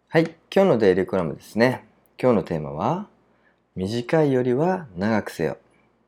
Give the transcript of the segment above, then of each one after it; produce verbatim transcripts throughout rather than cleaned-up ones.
はい、今日のデイリーコラムですね。今日のテーマは、短いよりは長くせよ。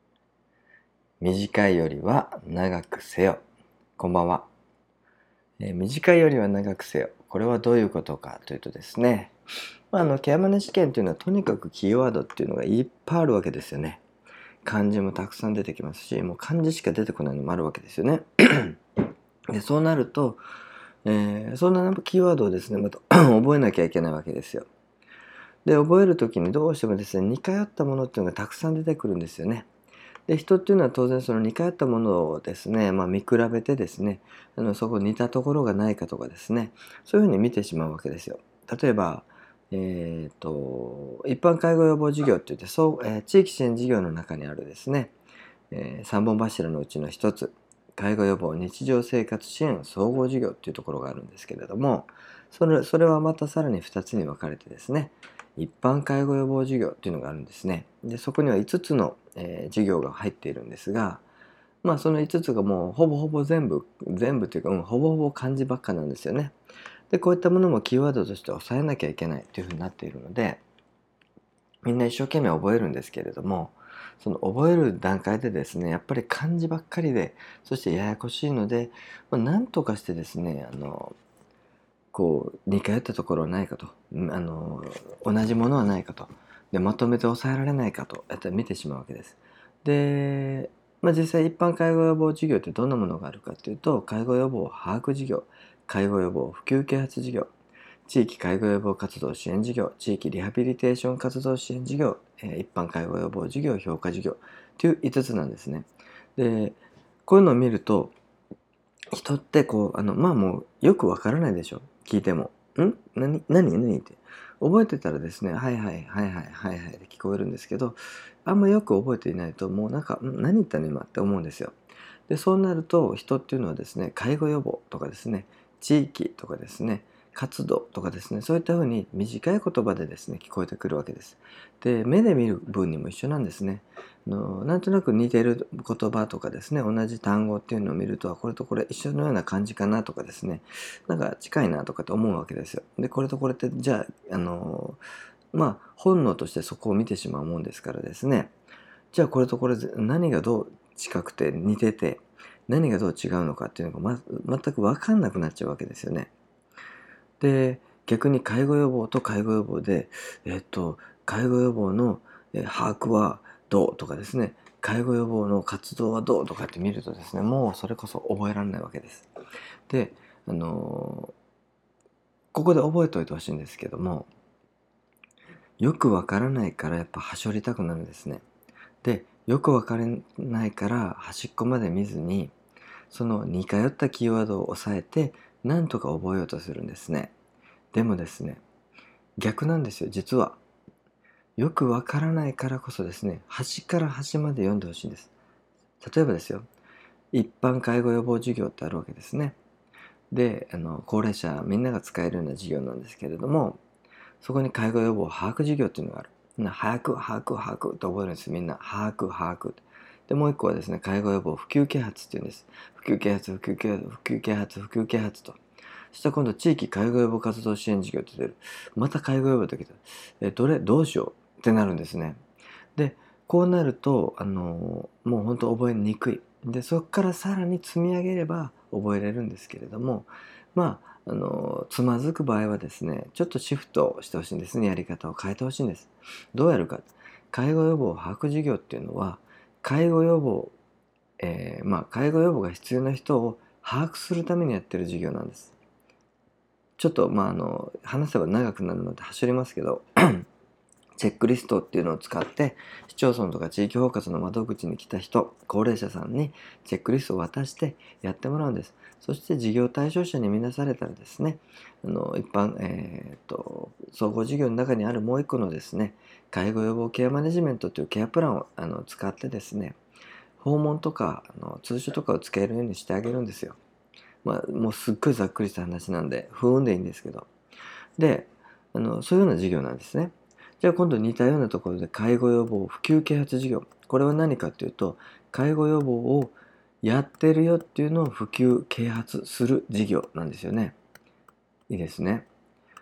短いよりは長くせよ。こんばんは。えー短いよりは長くせよ。これはどういうことかというとですね、まあ、あの、ケアマネ試験というのはとにかくキーワードっていうのがいっぱいあるわけですよね。漢字もたくさん出てきますし、もう漢字しか出てこないのもあるわけですよね。で、そうなると、えーそんなキーワードをですね、また覚えなきゃいけないわけですよ。で、覚えるときにどうしてもですね、似通ったものっていうのがたくさん出てくるんですよね。で、人っていうのは当然その似通ったものをですね、まあ、見比べてですね、あのそこ似たところがないかとかですね、そういうふうに見てしまうわけですよ。例えば、えっと、一般介護予防事業っていって、そう、えー地域支援事業の中にあるですね、えー、さんぼん柱のうちの一つ、介護予防日常生活支援総合事業っていうところがあるんですけれども、それそれはまたさらにふたつに分かれてですね、一般介護予防事業っていうのがあるんですね。で、そこにはいつつの、えー事業が入っているんですが、まあそのいつつがもうほぼほぼ全部、全部というか、うん、ほぼほぼ漢字ばっかなんですよね。で、こういったものもキーワードとして押さえなきゃいけないというふうになっているので、みんな一生懸命覚えるんですけれども、その覚える段階でですね、やっぱり漢字ばっかりで、そしてややこしいので、まあ、なんとかしてですね、あの、こう、似通ったところはないかと、あの、同じものはないかと、で、まとめて抑えられないかと、やって見てしまうわけです。で、まあ、実際一般介護予防事業ってどんなものがあるかというと、介護予防把握事業、介護予防普及啓発事業、地域介護予防活動支援事業、地域リハビリテーション活動支援事業、一般介護予防事業、評価事業といういつつなんですね。で、こういうのを見ると、人ってこう、あの、まあもうよくわからないでしょ。聞いても。ん何何何って。覚えてたらですね、はいはいはいはいはいはいって聞こえるんですけど、あんまよく覚えていないと、もうなんか、ん何言ったの今って思うんですよ。で、そうなると人っていうのはですね、介護予防とかですね、地域とかですね、活動とかですね、そういったふうに短い言葉でですね、聞こえてくるわけです。で、目で見る分にも一緒なんですね。あのなんとなく似てる言葉とかですね、同じ単語っていうのを見ると、これとこれ一緒のような感じかなとかですね、なんか近いなとかって思うわけですよ。で、これとこれって、じゃあ、あの、まあ、本能としてそこを見てしまうもんですからですね、じゃあこれとこれ何がどう近くて似てて、何がどう違うのかっていうのが、ま、全く分かんなくなっちゃうわけですよね。で、逆に介護予防と介護予防で、えっと、介護予防のえ把握はどうとかですね、介護予防の活動はどうとかって見るとですね、もうそれこそ覚えられないわけです。で、あのここで覚えておいてほしいんですけども、よくわからないからやっぱはしょりたくなるんですね。で、よくわからないから端っこまで見ずに、その似通ったキーワードを押さえて、なんとか覚えようとするんですね。でもですね、逆なんですよ、実は。よくわからないからこそですね、端から端まで読んでほしいんです。例えばですよ、一般介護予防事業ってあるわけですね。で、あの、高齢者みんなが使えるような事業なんですけれども、そこに介護予防把握事業っていうのがある。把握、把握、把握って覚えるんです。みんな。把握、把握。で、もう一個はですね、介護予防普及啓発っていうんです。普及啓発、普及啓発、普及啓発、普及啓発と。そしたら今度、地域介護予防活動支援事業って出る。また介護予防って来た。え、どれ、どうしようってなるんですね。で、こうなると、あの、もう本当覚えにくい。で、そこからさらに積み上げれば覚えれるんですけれども、まあ、あの、つまずく場合はですね、ちょっとシフトしてほしいんですね。やり方を変えてほしいんです。どうやるか。介護予防把握事業っていうのは、介護予防、えーまあ、介護予防が必要な人を把握するためにやってる事業なんです。ちょっと、まあ、あの、話せば長くなるので走りますけど、チェックリストっていうのを使って市町村とか地域包括の窓口に来た人、高齢者さんにチェックリストを渡してやってもらうんです。そして事業対象者に見なされたらですね、あの一般、えー、っと総合事業の中にあるもう一個のですね、介護予防ケアマネジメントというケアプランをあの使ってですね、訪問とかあの通所とかを使えるようにしてあげるんですよ。まあもうすっごいざっくりした話なんで不運でいいんですけど。で、あのそういうような事業なんですね。じゃあ今度似たようなところで介護予防普及啓発事業。これは何かというと、介護予防をやってるよっていうのを普及啓発する事業なんですよね。いいですね。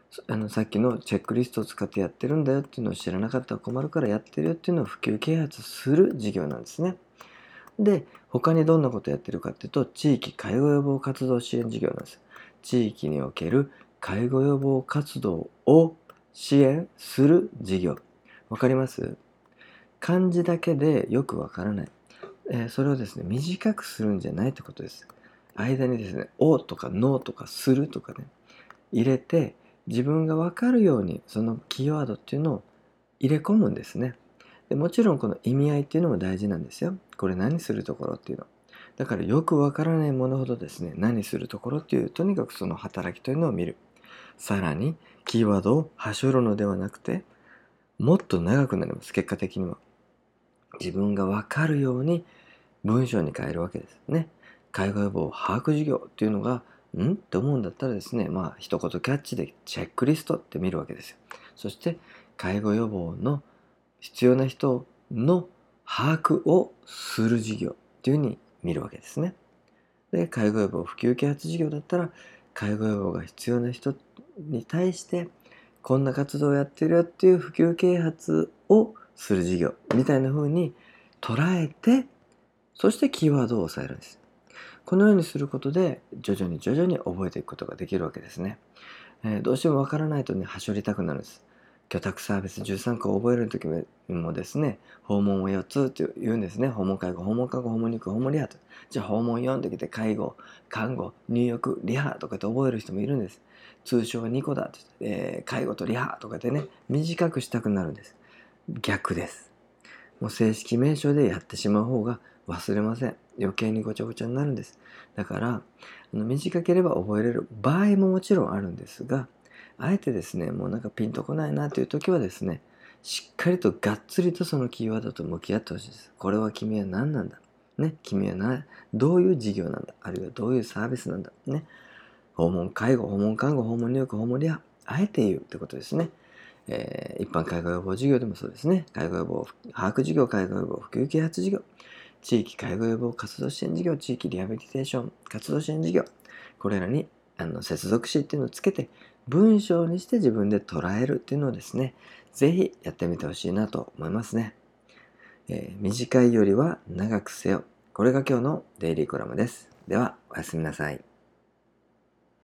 あのさっきのチェックリストを使ってやってるんだよっていうのを知らなかったら困るからやってるよっていうのを普及啓発する事業なんですね。で、他にどんなことをやってるかっていうと、地域介護予防活動支援事業なんです。地域における介護予防活動を支援する事業。わかります？漢字だけでよくわからない。えーそれをですね、短くするんじゃないってことです。間にですね、おとかのとかするとかね、入れて、自分がわかるようにそのキーワードっていうのを入れ込むんですね。でもちろんこの意味合いっていうのも大事なんですよ。これ何するところっていうの。だからよくわからないものほどですね、何するところっていう、とにかくその働きというのを見る。さらに、キーワードをはしょるのではなくて、もっと長くなります、結果的には。自分がわかるように文章に変えるわけですね。介護予防把握事業っていうのが、んって思うんだったらですね、まあ、一言キャッチでチェックリストって見るわけですよ。そして、介護予防の必要な人の把握をする事業っていうふうに見るわけですね。で、介護予防普及啓発事業だったら、介護予防が必要な人に対して、こんな活動をやってるよっていう普及啓発をする事業みたいな風に捉えて、そしてキーワードを押さえるんです。このようにすることで、徐々に徐々に覚えていくことができるわけですね。えーどうしてもわからないとね、はしょりたくなるんです。居宅サービスじゅうさんこを覚えるときもですね、訪問をよっつって言うんですね。訪問介護、訪問看護、訪問肉、訪問リハと。じゃあ訪問よんってきて、介護、看護、入浴、リハとかって覚える人もいるんです。通称はにこだって言って、えー介護とリハとかでね、短くしたくなるんです。逆です。もう正式名称でやってしまう方が忘れません。余計にごちゃごちゃになるんです。だから、あの短ければ覚えれる場合ももちろんあるんですが、あえてですね、もうなんかピンとこないなという時はですね、しっかりとがっつりとそのキーワードと向き合ってほしいです。これは君は何なんだ、ね、君はなどういう事業なんだ、あるいはどういうサービスなんだ、ね、訪問介護、訪問看護、訪問入浴、訪問リハ、あえて言うってことですね。えー一般介護予防事業でもそうですね。介護予防把握事業、介護予防普及啓発事業、地域介護予防活動支援事業、地域リハビリテーション活動支援事業、これらにあの接続詞っていうのをつけて文章にして自分で捉えるっていうのをですね、ぜひやってみてほしいなと思いますね。えー短いよりは長くせよ。これが今日のデイリーコラムです。では、おやすみなさい。